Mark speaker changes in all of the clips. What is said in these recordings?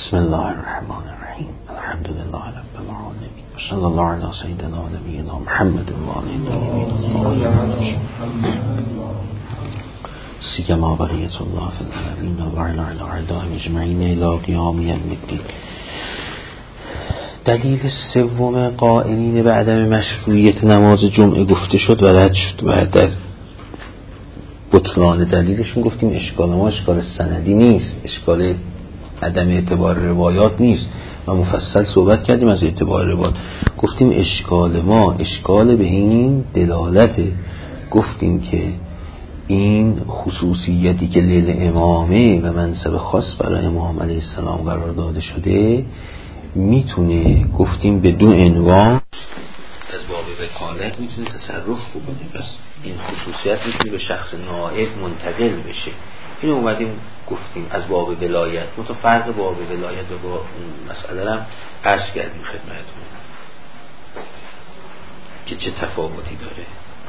Speaker 1: بسم الله الرحمن الرحیم الحمد لله رب العالمین و صلی الله علی سیدنا و نبینا محمد و آله الطاهرین سیما بقیت الله فی العالمین و علی اعدائهم اجمعین الی قیام یوم الدین. دلیل سوم قائلین به عدم مشروعیت نماز جمعه گفته شد و رد شد و در بطلان دلیلشون گفتیم اشکال ما اشکال سندی نیست، اشکال عدم اعتبار روایات نیست و مفصل صحبت کردیم از اعتبار روایات. گفتیم اشکال ما اشکال به این دلالته، گفتیم که این خصوصیتی که لیل امامه و منصب خاص برای امام علیه السلام قرار داده شده میتونه، گفتیم به دو عنوان از باب وکالت میتونه تصرف بکنه، پس این خصوصیت میتونه به شخص نائب منتقل بشه. اینو اومدیم گفتیم از باب ولایت، فرق باب ولایت و با مسئله هم عرض کردیم خدمتتون که چه تفاوتی داره.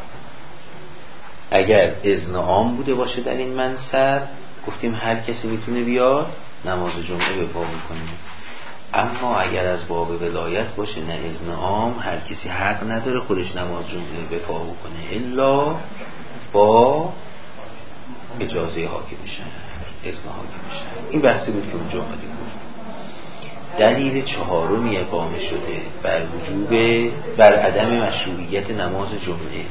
Speaker 1: اگر اذن عام بوده باشه در این منصب گفتیم هر کسی میتونه بیاد نماز جمعه به پا بکنه، اما اگر از باب ولایت باشه نه اذن عام، هر کسی حق نداره خودش نماز جمعه به پا بکنه الا با اجازه حاکم شهر، اذن حاکم شهر. این بحثی بود که اونجا اومدیم گفتیم. دلیل چهارمی اقامه شده بر عدم مشروعیت نماز جمعه.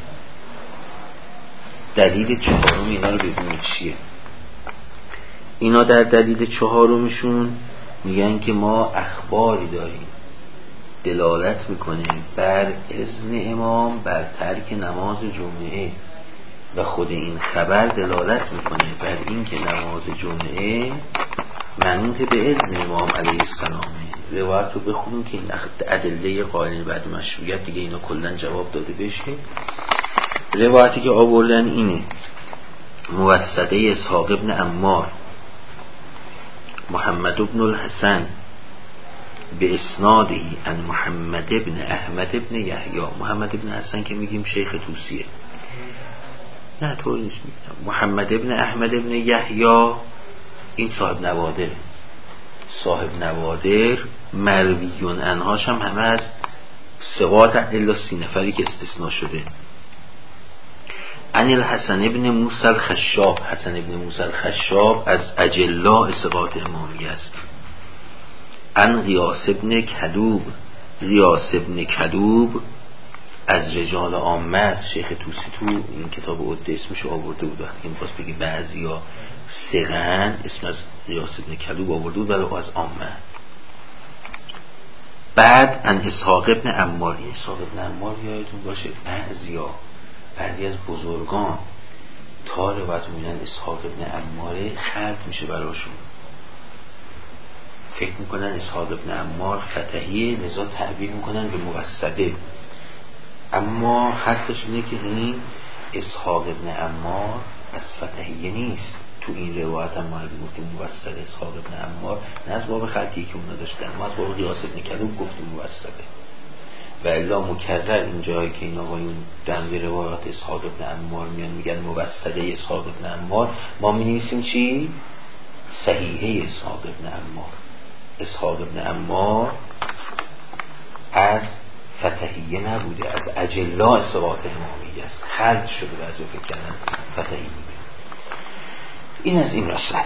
Speaker 1: دلیل چهارم اینا رو ببینید چیه. اینا در دلیل چهارمشون میگن که ما اخباری داریم دلالت میکنه بر اذن امام بر ترک نماز جمعه و خود این خبر دلالت میکنه بر این که نماز جمعه منوط به اذن امام علیه السلامه. روایت رو بخونیم که این ادله قائلین بعد مشروعیت دیگه اینا کلن جواب داده بشه. روایتی که آوردن اینه: موثقه اسحاق ابن عمار محمد ابن الحسن به اسنادهی ان محمد ابن احمد ابن یحیی. محمد ابن حسن که میگیم شیخ توسیه، نه طور نیست، میگم محمد ابن احمد ابن یحیی این صاحب نوادر مرویون انهاش هم همه از ثقات الا 30 نفری که استثناء شده. عن الحسن ابن موسی الخشاب، حسن ابن موسی الخشاب از اجلاء ثقات امامی است. عن غیاث ابن کلوب از رجال عامه است. شیخ توسی تو این کتاب عده اسمش آورده بود، وقتی می‌خواست بگی بعضیا ثقه‌اند اسم از غیاث ابن کلوب آورده بود ولی از عامه. بعد عن اسحاق ابن عمار، این اسحاق ابن عمار یادتون باشه بعضی از بزرگان تا روایت میگن اسحاق ابن عماره خلط میشه براشون، فکر میکنن اسحاق ابن عمار فتحیه لذا تعبیر میکنن به موثقه، اما حرفش اینه که این اسحاق ابن عمار از فتحیه نیست. تو این روایت هم ما گفتیم موثقه اسحاق ابن عمار، نه از باب خلطی که اونا داشتن، ما از باب غیاث ابن کلوب گفتیم موثقه. و الا مکرر این جایی که این آقایون دنبه روایات اسحاق ابن عمار میگن موثقه اسحاق ابن عمار، ما می‌نویسیم چی؟ صحیحه اسحاق ابن عمار. اسحاق ابن عمار از فتحیه نبوده، از اجلاء ثقات امامی است، خلط شده بعضی فکر کردن فتحیه. این از این رساله.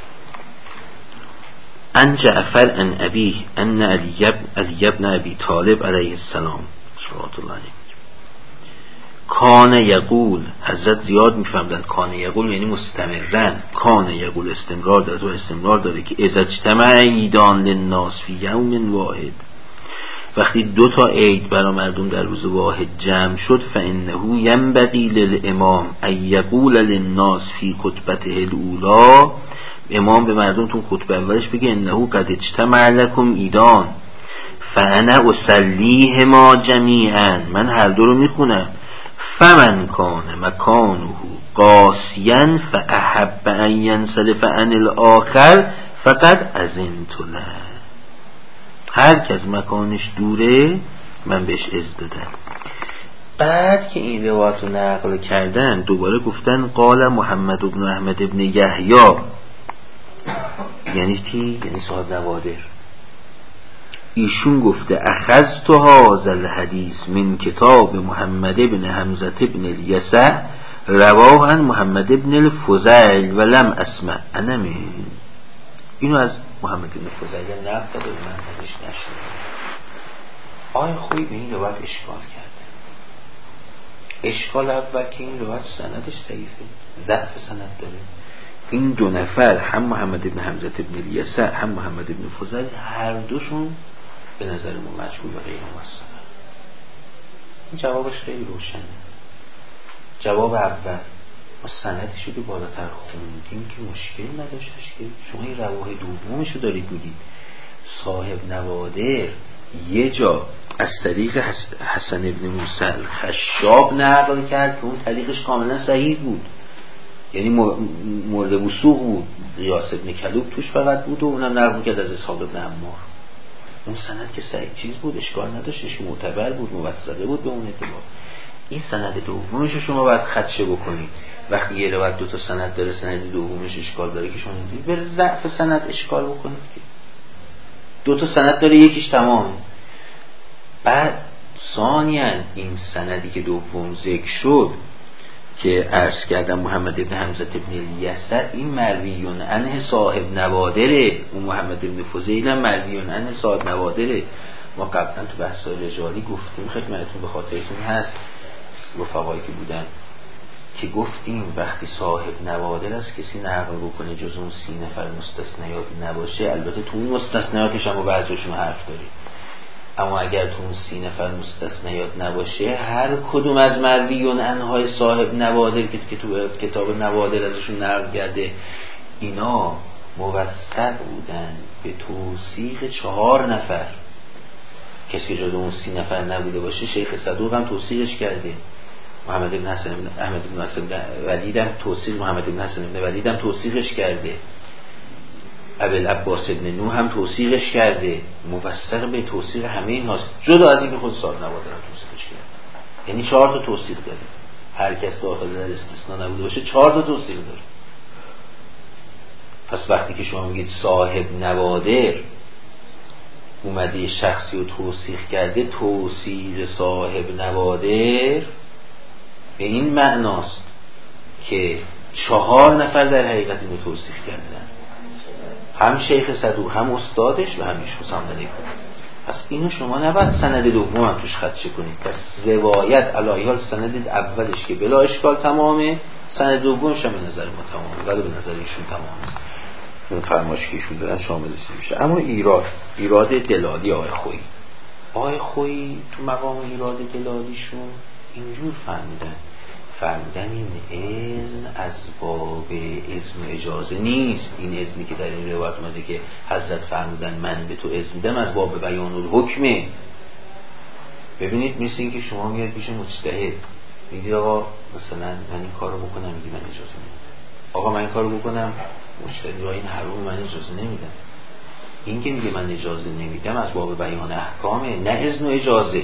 Speaker 1: عن جعفر عن ابیه ان علی ابن ابی طالب علیه السلام صلوات الله علیه کان یقول، حضرت زیاد میفهمدن کان یقول یعنی مستمرن، کان یقول استمرار داره و استمرار داره که اذا اجتمع عیدان للناس فی یوم واحد، وقتی 2 تا عید برای مردم در روز واحد جمع شد، فانه ینبغی للامام ان یقول للناس فی خطبته الاولی، امام به مردم تو خطبه اولش بگه انه قد اجتمع لکم عیدان فانا اصلیهما جمیعا، من هر دو رو میخونم. فمن کان مکانه قاسیا فاحب ان ینصرف عن الاخر فقد اذنت له، هر کس مکانش دوره من بهش اذن دادم. بعد که این روایت رو نقل کردن دوباره گفتن قال محمد ابن احمد ابن یحیی یعنی کی؟ یعنی صاحب نوادر. ایشون گفته اخذت هذا الحدیث من کتاب محمد بن حمزه بن الیسع رواه عن محمد بن الفضیل ولم اسمع انا من. اینو از محمد بن الفضیل نقل داده، من ازش نشنیدم. آیا خوبی به این روایت اشکال کرده؟ اشکال اول که این روایت سندش ضعیفه، ضعف سند داره. این دو نفر، هم محمد بن حمزه بن الیسع هم محمد بن الفضیل، هر دوشون به نظر ما مجهول و غیر موثق. این جوابش خیلی روشنه. جواب اول، ما سندشو که بالاتر خوندیم که مشکل نداشتش که شما این رواه دومشو دارید میگید. صاحب نوادر یه جا از طریق حسن ابن موسی خشاب نقل کرد که اون طریقش کاملا صحیح بود، یعنی مورد وثوق بود. غیاث ابن کلوب توش فقط بود و اونم نقل کرد از اسحاق ابن عمار. اون سند که صحیح چیز بود، اشکال نداشتش، معتبر بود، موثقه بود به اون اعتبار. این سند دومش رو شما باید خدشه بکنید. وقتی یه روایت دو تا سند داره، سند دومش اشکال داره که شما نمی‌دونید به ضعف سند اشکال بکنید که دو تا سند داره، یکیش تمامه. بعد ثانیاً این سندی که دوم ذکر شد که عرض کردم محمد بن حمزه بن الیسع، این مرویون عنه صاحب نوادره. اون محمد بن فضیل هم مرویون عنه صاحب نوادره. ما قبلا تو بحث رجالی گفتیم خدمتتون، به خاطرتون هست رفقایی که بودن که گفتیم وقتی صاحب نوادر است کسی نقل بکنه جز اون 30 نفر مستثنیات نباشه. البته تو اون مستثنیاتش هم بعضیشون حرف داریم، اما اگر تو اون 30 نفر مستثنیات نباشه، هر کدوم از مرویون عنهای صاحب نوادر که تو کتاب نوادر ازشون نقل کرده، اینا موثق بودن به توثیق 4 نفر. کسی که جز اون 30 نفر نبوده باشه شیخ صدوق هم توثیقش کرده، محمد بن حسن احمد بن حسن ولید هم توثیق، محمد بن حسن بن ولید هم توثیقش کرده، ابوالعباس بن نوح هم توثیقش کرده. موثق به توثیق همه این هاست، جدا از اینکه خود صاحب نوادر هم توثیقش کرده. یعنی 4 تا توثیق داره، هر کس داخل در استثناء نبوده باشه 4 تا توثیق داره. پس وقتی که شما میگید صاحب نوادر اومده شخصی رو توثیق کرده، توثیق صاحب نوادر به این معناست که 4 نفر در حقیقت اینو توصیف کردن، هم شیخ صدوق هم استادش و هم ایشون علیکم. پس اینو شما نباید سند دوم هم توش خدشه کنید. پس روایت علی حال سند اولش که بلا اشکال تمامه، سند دومش هم به نظر ما تمامه، ولی به نظر ایشون تمامه. اون فرمایشی که ایشون دادن شاملش میشه. اما ایراد دلالی آقای خویی تو مقام ایراد دلالیشون اینجور فرمودن این اذن از باب اذن و اجازه نیست. این اذنی که در این روایت اومده که حضرت فرمودن من به تو اذن میدم، از باب بیان الحکمه. ببینید مثل این که شما میاد پیش مجتهد میگید آقا مثلا من این کارو بکنم، میگی من اجازه نمیدم. آقا من این کارو بکنم، مجتهد یا این حرام من اجازه نمیدم. این که میگه من اجازه نمیدم از باب بیان احکامه، نه اذن و اجازه.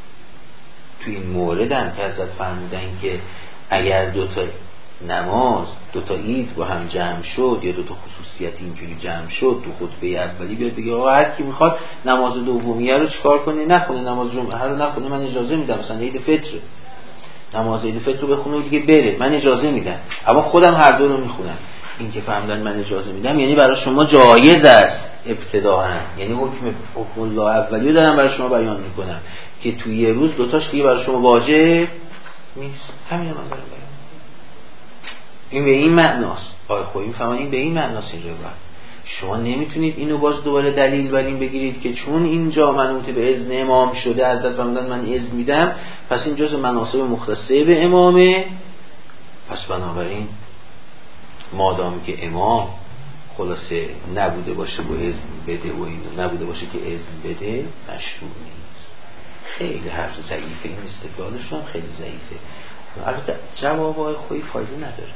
Speaker 1: تو این مورد هم که حضرت فرمودن که اگر 2 تا نماز 2 تا عید با هم جمع شد یا 2 تا خصوصیت اینجوری جمع شد، تو خطبه اولی بیاد بگه آقا هر کی میخواد نماز دومیه رو چیکار کنه نخونه، نماز جمعه رو نخونه، من اجازه میدم. مثلا عید فطر، نماز عید فطر رو بخونه و دیگه بره، من اجازه میدم، اما خودم هر دو رو میخونم. این که فهمیدن من اجازه میدم یعنی برای شما جایز است ابتداءً، یعنی حکم الله اولیو دارم برای شما بیان میکنم که توی یه روز 2 تاش دیگه برای شما واجب نیست. همین نظر بیان. این به این معناست. آقای خویی فهمید این به این معناست. اینجا شما نمیتونید اینو باز دوباره دلیل بر این بگیرید که چون اینجا منوط به اذن امام شده، حضرت فرمودن من اذن میدم، پس این جزء مناسب مختصه به امامه، پس بنابراین مادام که امام خلاصه نبوده باشه و اذن بده و اینو نبوده باشه که اذن بده، مشروع نیست. خیلی حرف ضعیفه، این استدلالش هم خیلی ضعیفه. البته جوابای خویی فایده نداره.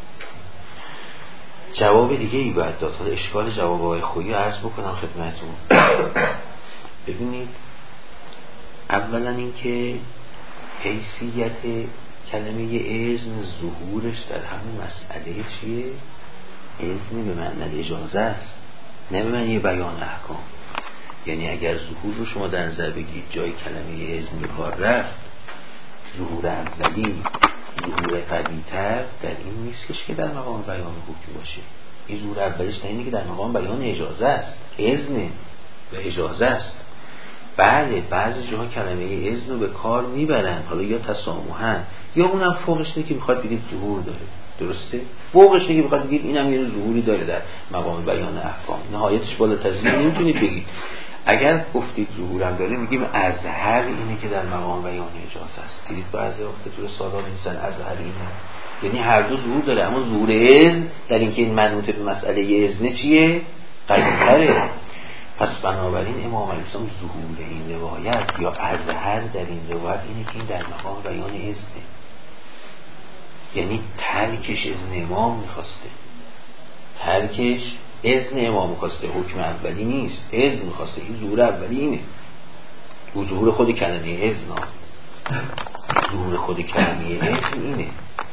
Speaker 1: جواب دیگه ای باید داد. اشکال جوابای خویی عرض بکنم خدمتتون. ببینید اولا این که حیثیت کلمه اذن ظهورش در همون مسئله چیه؟ اذن به معنی اجازه است. نه به معنی بیان احکام. یعنی اگر ظهور رو شما در نظر بگیرید جای کلمه اذن به کار رفت، ظهور اولی ظهور قوی‌تر در این نیستش که در مقام بیان حکم باشه. این ظهور اولیش در اینه که در مقام بیان اجازه است، اذن و اجازه است. بله بعضی جاها کلمه اذن رو به کار میبرن، حالا یا تسامحاً یا اونم فوقش اینه که میخواد بگید ظهور داره. درسته؟ فوقش اینه که میخواد بگید اینم یه ظهوری داره در مقام بیان احکام. نهایتش بالاتر از این نمیتونید بگید. اگر گفتید ظهورم داره میگیم ازهر اینه که در مقام بیان اجازه است. دیدید بعضی وقت تو رسالات میگن ازهر اینه، یعنی هر دو ظهور داره، اما ظهور اذن در اینکه این منوط به مسئله اذن چیه؟ قوی‌تره. پس بنابراین امام علیه السلام ظهور این روایت یا ازهر در این روایت اینه که این در مقام بیان اذنه، یعنی ترکش اذن امام میخواسته، ترکش اذن امام میخواسته، حکم اولی نیست، اذن میخواسته. این ظهور اولی اینه، ظهور خود کلمه اذن، ظهور خود کلمه اذن اینه.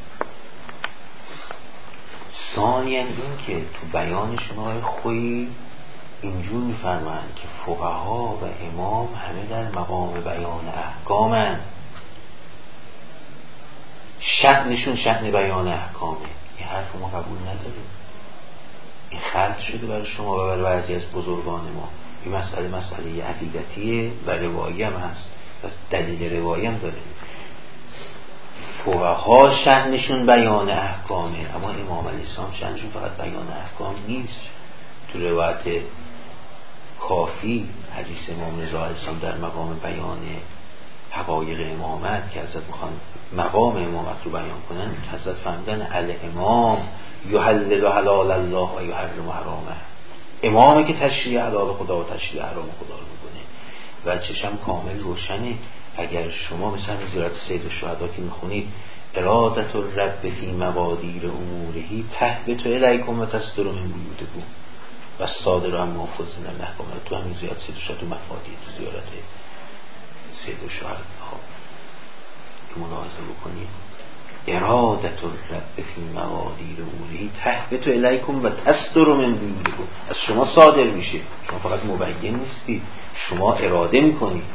Speaker 1: ثانیاً این که تو بیانشون های خویی اینجور میفرمایند که فقها و امام همه در مقام بیان احکامن، شأنشون شأن بیان احکامه. این حرف ما قبول نداریم، این خلط شده برای شما و برای بعضی از بزرگان ما. این مسئله عقیدتیه و روایی هم هست، پس دلیل روایی هم داره. فقها شأنشون بیان احکامه، اما امام علیه السلام شأنشون فقط بیان احکام نیست. تو روایت کافی حدیث امام رضا علیه السلام در مقام بیان حقایق امامت که حضرت میخوان مقام امامت رو بیان کنن، حضرت فهمیدن الامام یحلل حلال الله و یحرم حرامه. امامه که تشریع حلال خدا و تشریع حرام خدا رو میکنه و چشم کامل روشنه. اگر شما مثلا زیارت سید الشهدا که میخونید ارادت الرب فی مقادیر امورهی تهبط الیکم و تصدر من بیوتکم و صادر هم محفظین الاحکام. تو همین زیارت سید الشهدا تو مفادی تو زیارت سید الشهدا که ملاحظه بکنید ارادت الرب فی مقادیر امورهی تهبط الیکم و تصدر من بیوتکم، از شما صادر میشه. شما فقط مبین نیستید، شما اراده میکنید.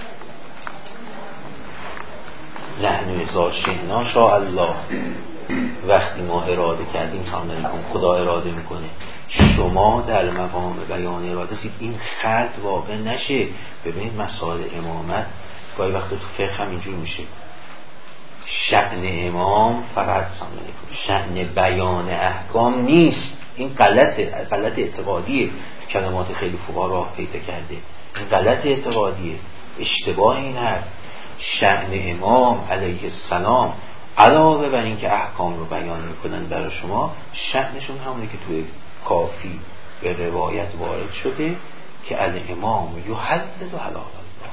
Speaker 1: نحن اذا شئنا شاء الله، وقتی ما اراده کردیم فهمیدیم خدا اراده میکنه. شما در مقام بیان اراده سید، این خلط واقع نشه. ببینید مسائل امامت گاهی وقت تو فقه هم اینجور میشه، شأن امام فقط شأن بیان احکام نیست. این غلط اعتقادیه، کلمات خیلی فقها راه پیدا کرده. این غلط اعتقادیه، اشتباه این حرف. شأن امام علیه السلام علاوه بر این که احکام رو بیان میکنن برای شما، شأنشون همونه که توی کافی به روایت وارد شده که الامام یحلل حلال الله،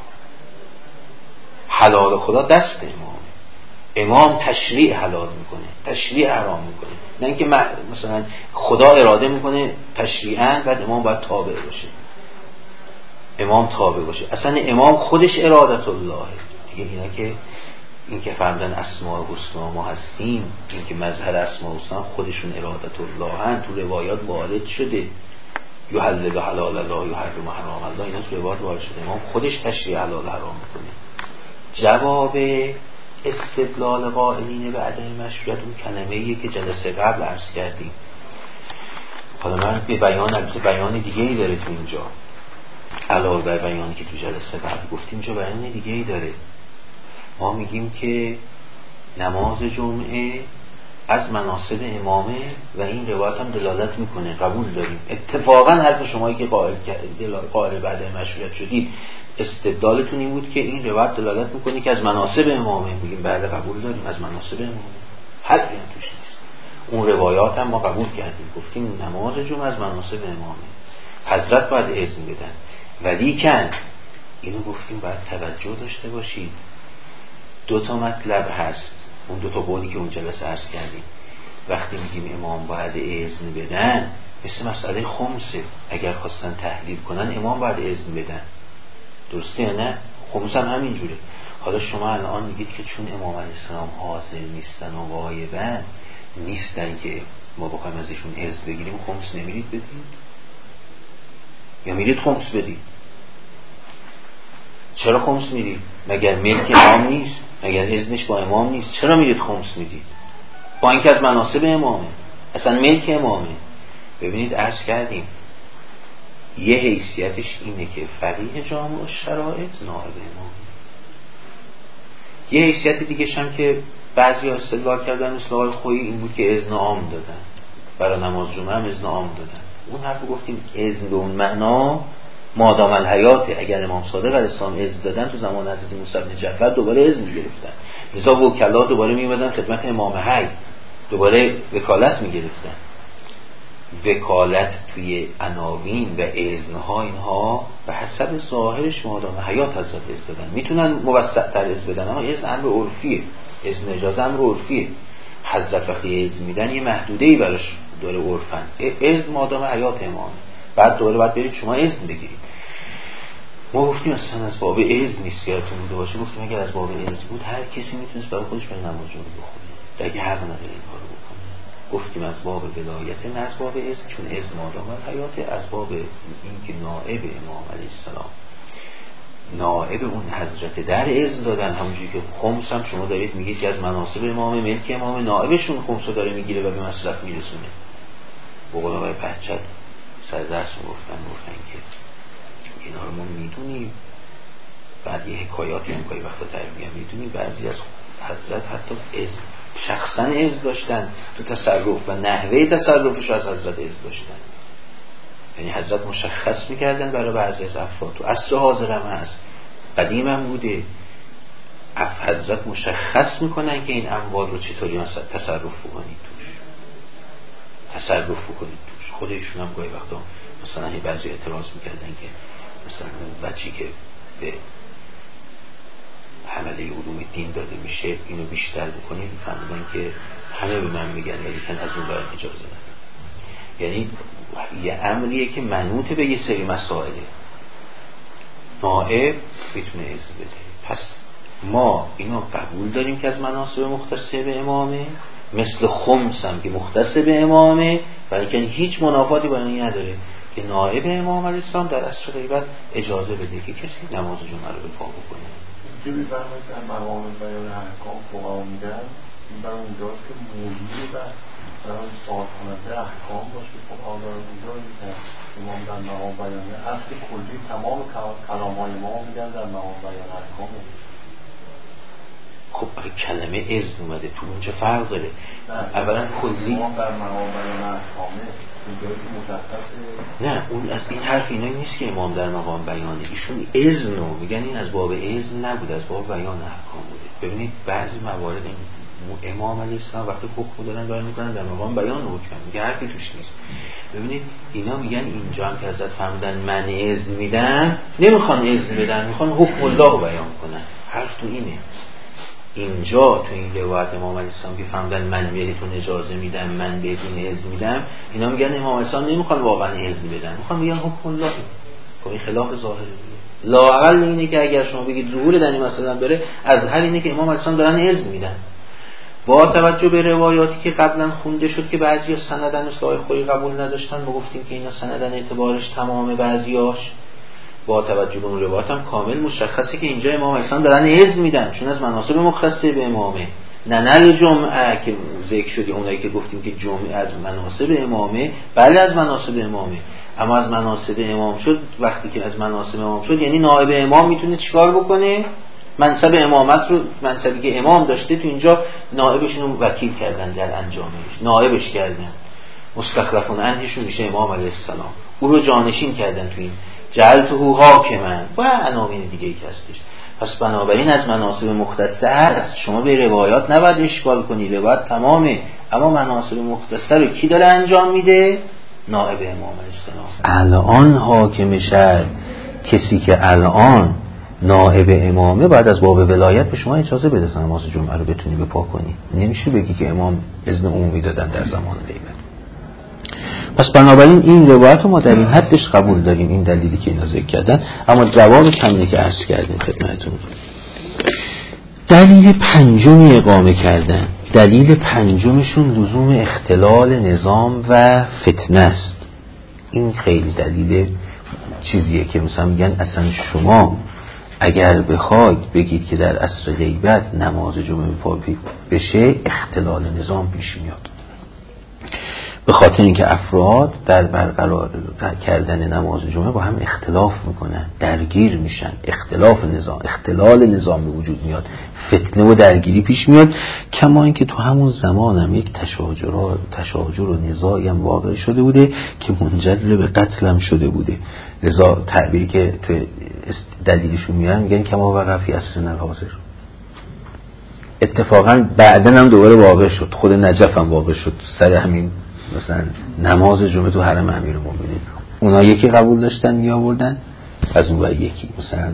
Speaker 1: حلال خدا دست امام، امام تشریع حلال میکنه، تشریع حرام میکنه. نه اینکه مثلا خدا اراده میکنه تشریعاً بعد امام باید تابع باشه، امام تابع باشه. اصلا امام خودش ارادت الله دیگه. اینا که این که فرمودن اسماء الحسنا ما هستیم، این که مظهر اسماء الحسنا خودشون ارادت الله هن، تو روایات وارد شده یحلل حلال الله یحرم حرام الله، اینا تو روایات وارد شده. امام خودش تشریع حلال حرام میکنه. جواب استدلال قائلین به عدم مشروعیت اون کلمه‌ایه که جلسه قبل عرض کردیم. حالا من به بیان دیگه ای داره تو اینجا، علاوه بر بیانی که تو جلسه قبل گفتیم، اینجا بیان دیگه ای داره. ما میگیم که نماز جمعه از مناسب امامه و این روایت هم دلالت میکنه، قبول داریم. اتفاقا حرف شمایی که قائل بعد مشروعیت شدید استدلالتون این بود که این روایت دلالت میکنه که از مناسب امامه. میگیم بله قبول داریم، از مناسب امامه، حرفی هم توش نیست. اون روایات هم ما قبول کردیم، گفتیم نماز جمعه از مناسب امامه، حضرت باید اذن بدن. ولی کن اینو گفتیم باید توجه داشته باشید، دو تا مطلب هست. اون دو تا قولی که اون جلسه عرض کردیم، وقتی میگیم امام باید اذن بدن مثل مسئله خمسه، اگر خواستن تحلیل کنن امام باید اذن بدن، درسته یا نه؟ خمس هم همینجوره. حالا شما الان میگید که چون امام علیه السلام حاضر نیستن و غایبن نیستن که ما بخوایم ازشون اذن بگیریم، خمس نمیرید بدید؟ یا میرید خمس بدید؟ چرا خمس میدید؟ مگر ملک امام نیست؟ مگر اذنش با امام نیست؟ چرا میرید خمس میدید؟ با اینکه از مناسب امامه، اصلا ملک امامه. ببینید عرض کردیم یه حیثیتش اینه که فقیه جامع الشرائط نائب امامه. یه حیثیت دیگه هم که بعضی ها استدلال کردن مثل آقای خویی این بود که اذن عام دادن، برای نماز جمعه هم اذن عام دادن. اون حرف رو گفتیم اذن به اون معنا مادام الحیاته. اگر امام صادق علیه السلام اذن دادن تو زمان حضرت موسی بن جعفر دوباره اذن گرفتن، لذا وکلا دوباره میومدن خدمت امام حی، دوباره وکالت میگرفتن. وکالت توی عناوین و اذنها اینها به حسب ظاهرش مادام حیات حضرت اذن دادن. میتونن موسع تر اذن بدن، اما اذن امر عرفیه، اذن اجازه امر عرفیه. حضرت وقتی اذن میدن یه محدوده‌ای براش داره عرفن. اذن مادام حیات امامه، بعد دوباره باید برید شما اذن بگیرید. ما گفتیم اصلا از باب اذن نیست، یادتون بوده باشه گفتیم اگر از باب اذن بود هر کسی میتونست برای خودش برای نماز جمعه بخونه، دیگه حق نداره این کارو بکنه. گفتیم از باب ولایت نه از باب اذن، چون اذن مادام الحیات، از باب این که نائب امام علیه السلام، نائب اون حضرت در اذن دادن. همونجوری که خمس هم شما دارید میگید که از مناسب امام، ملک امام، نائبشون خمس رو داره میگیره و به مصرف میرسونه. بقول آقای بچت سر درس گفتن که اینا رو ما میدونیم، بعد یه حکایاتی هم که وقتا تربیه میدونیم بعضی از حضرت حتی شخصا اذن داشتن تو تصرف و نحوه تصرفش از حضرت اذن داشتن. یعنی حضرت مشخص میکردن برای بعضی از افراد، تو عصر حاضر هم هست، قدیم هم بوده، حضرت مشخص میکنن که این اموال رو چطوری مثلا تصرف بکنید توش، تصرف بکنید توش. خودشون هم گاهی وقتا مثلا بعضی اعتراض میکردن که مثلا بچی که به حمله علوم دین داده میشه اینو بیشتر بکنید، فهمیدن که همه به من میگن ولی کن از اون برای اجازه ندن. یعنی یه امریه که منوط به یه سری مسائله، نائب میتونه اذن بده. پس ما اینو قبول داریم که از مناسب مختصه به امامه، مثل خمس هم که مختص به امامه، ولی که هیچ منافاتی با این نداره که نائب امام علیه السلام در عصر غیبت اجازه بده که کسی نماز جمعه رو به پا بکنه.
Speaker 2: که میفرمایید در مقام بیان احکام فقها میگن این برای اونجاست که موضوعی و سوال کننده احکام باشه. فقها دارن اونجا میگن امام در مقام بیان اصل کلی تمام کلام‌های ما میگن در مقام بیان احکام.
Speaker 1: خب کلمه اذن اومده تو اون چه فرق داره؟ اولا کلی
Speaker 2: امام در مقام بیان احکامه اونجایی که مشخصه.
Speaker 1: نه اون از این حرف اینا نیست که امام در مقام بیانه، ایشون اذن رو میگن این از باب اذن نبود، از باب بیان احکام بوده. ببینید بعضی موارد امام علیه السلام وقتی حکم دارن بیان میکنن در مقام بیان حکم میگه حرفی توش نیست. ببینید اینا میگن اینجا هم که حضرت فرمودن من اذن میدم، نمیخوان اذن بدن، میخوان حکم الله رو بیان کنن. حرف تو اینه. اینجا تو این روایت امام علیه السلام که فرمودن من بهتون اجازه میدم، من بهتون اذن میدم، اینا میگن امام علیه السلام نمیخوان واقعا اذن بدن، میخوان بگن حکم الله. خب این خلاف ظاهره دیگه. لااقل اینه که اگر شما بگید ظهور در این مثلا داره، از هر اینه که امام علیه السلام دارن اذن میدن. با توجه به روایاتی که قبلا خونده شد که بعضیا سندن مثل آقای خویی قبول نداشتن، ما گفتیم که اینا سندن اعتبارش تمام، بعضیاش با توجه به اون روایت هم کامل مشخصه که اینجا امام علیه السلام دارن اذن میدن، چون از مناسب مختصه به امامه. نه جمعه که ذکر شدی، اونایی که گفتیم که جمعه از مناسب امامه، بله از مناسب امامه، اما از مناسب امام شد. وقتی که از مناسب امام شد یعنی نائب امام میتونه چیکار بکنه؟ منصب امامت رو، منصبی که امام داشته تو اینجا نائبشون رو وکیل کردن در انجامش، نائبش کردن، مستخلفون عنهشون میشه امام علیه السلام، او رو جانشین کردن تو این جعلته حاکما و عناوین دیگه ای که هستش. پس بنابراین از مناسب مختصه هست، شما به روایات نباید اشکال کنی، روایت تمامه، اما مناسب مختصه رو کی داره انجام میده؟ نائب امام علیه السلام. الان حاکم شهر، کسی که الان نائب امامه، بعد از باب ولایت به شما اجازه بده نماز جمعه رو بتونی بپا کنی. نمیشه بگی که امام اذن عمومی دادن در زمان غیبت. پس بنابراین این روایت رو ما در این حدش قبول داریم، این دلیلی که اینا ذکر کردن. اما جواب کمی که عرض کردیم خدمتتون، دلیل پنجمی اقامه کردن، دلیل پنجمشون لزوم اختلال نظام و فتنه است. این خیلی دلیل چیزیه که مثلا میگن اصلا شما اگر بخواید بگید که در عصر غیبت نماز جمعه پا بشه اختلال نظام پیش میاد، به خاطر اینکه افراد در برقرار کردن نماز جمعه با هم اختلاف میکنن، درگیر میشن، اختلال نظام به وجود میاد، فتنه و درگیری پیش میاد. کما اینکه تو همون زمان هم یک تشاجر و نزاعی هم واقع شده بوده که منجر به قتل هم شده بوده. لذا تعبیری که تو دلیلشون میارن میگن کما وقع فی عصرنا الحاضر. اتفاقا بعدن هم دوباره واقع شد، خود نجف هم واقع شد سر همین مثلا نماز جمعه تو حرم امیرالمومنین. اونا یکی قبول داشتن می آوردن، از اون وقت یکی مثلا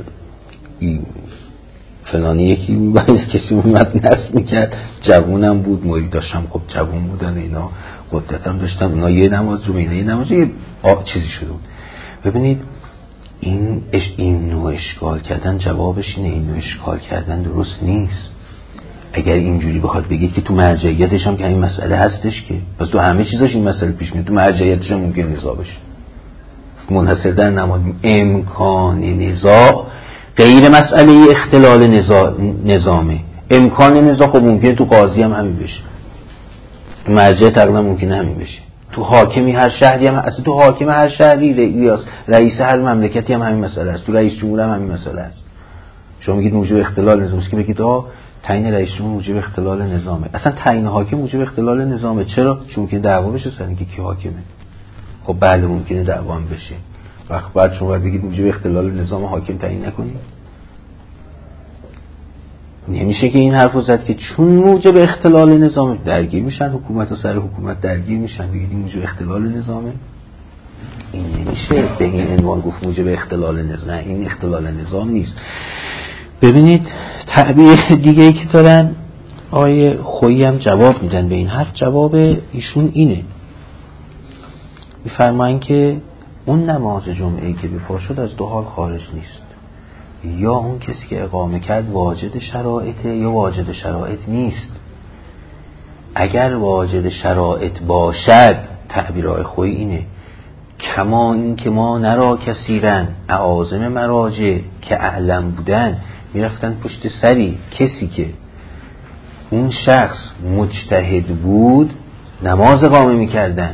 Speaker 1: فلانی یکی باید کسی اومد نصب میکرد، جوونم بود، مریداشم خب جوون بودن، اینا قدرت هم داشتن، اونا یه نماز جمعه اینا یه نماز، یه چیزی شده بود. ببینید این نوع اشکال کردن جوابش اینه، این نوع اشکال کردن درست نیست. اگر اینجوری بخواد بگید که تو مرجعیتش هم که این مسئله هستش، که پس تو همه چیزاش این مسئله پیش میاد، تو مرجعیتش هم ممکن نزاع بشه. منحصر در نماز امکان نزاع غیر مسئله اختلال نظامه. امکان نزاع خب ممکنه تو قاضی هم همین بشه، تو مرجع تقریبا ممکنه همین بشه، تو حاکمی هر شهری هم، اصلا تو حاکم هر شهری، رئیس هر مملکتی هم همین مسئله است، تو رئیس جمهور هم همین مسئله است. شما میگید موجب اختلال نظام است که بگید تعیین رئیس جمهور موجب اختلال نظامه. اصلا تعیین حاکم موجب اختلال نظامه. چرا؟ چون که دعوا بشه سر اینکه کی حاکمه. خب بله ممکنه دعوا هم بشه، وقت بعد شما باید بگید موجب اختلال نظام حاکم تعیین نکنید. نمیشه که این حرفو زد که چون موجب اختلال نظام درگیر میشن، حکومت و سر حکومت درگیر میشن، بگید موجب اختلال نظامه. این نمیشه به این عنوان گفت موجب اختلال نظام. نه، این اختلال نظام نیست. ببینید تعبیر دیگه ای که دارن آیه خویی هم جواب میدن به این حرف. جواب ایشون اینه، میفرمایند که اون نماز جمعه که به پا شد از دو حال خارج نیست، یا اون کسی که اقامه کرد واجد شرایطه یا واجد شرایط نیست. اگر واجد شرایط باشد، تعبیر آیه خویی اینه، کما این که ما نرا کثیرن اعاظم مراجع که اعلم بودن میرفتن پشت سری کسی که اون شخص مجتهد بود نماز اقامه میکردن،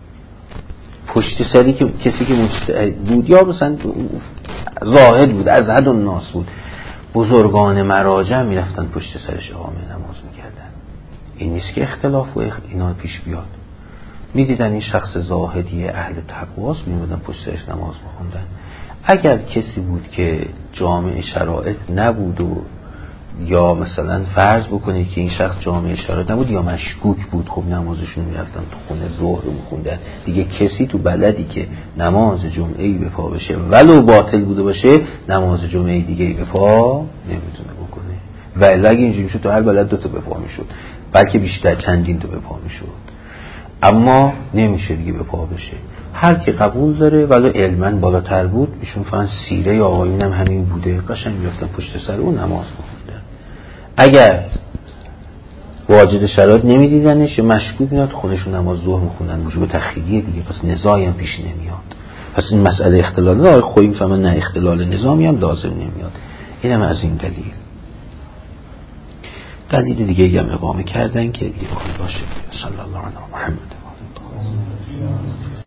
Speaker 1: پشت سری که کسی که مجتهد بود یا مثلا زاهد بود، از حد الناس بود، بزرگان مراجع میرفتن پشت سرش اقامه نماز میکردن. این نیست که اختلاف و اینا پیش بیاد. میدیدن این شخص زاهدی اهل تقواست، میبودن پشت سرش نماز میخوندن. اگر کسی بود که جامع شرایط نبود و یا مثلا فرض بکنید که این شخص جامع شرایط نبود یا مشکوک بود، خب نمازشون میرفتن تو خونه ظهر میخوندن. دیگه کسی تو بلدی که نماز جمعه‌ای به پا بشه ولو باطل بوده باشه نماز جمعه دیگه به پا نمیتونه بکنه. و الا اگه اینجوری شد تو هر بلد 2 تا به پا میشد، بلکه بیشتر چندین تا به پا میشد. اما نمیشه دیگه به پا بشه. هر کی قبول داره ولو علماً بالاتر بود، ایشون فقط سیره یا آقایون هم همین بوده، قشنگ میرفتن پشت سر اون نماز می‌خوندن. اگر واجد شرایط نمیدیدنش یا مشکوک میاد خودشون نماز ظهر می‌خوندن، وجوب تخیلیه دیگه، پس نزاعی هم پیش نمیاد. پس این مسئله اختلال نه خویی میفهمن، نه اختلال نظامی هم لازم نمیاد. اینم از این دلیل دیگه هم اقامه کردن که دیگه باشه. صلی الله علیه محمد.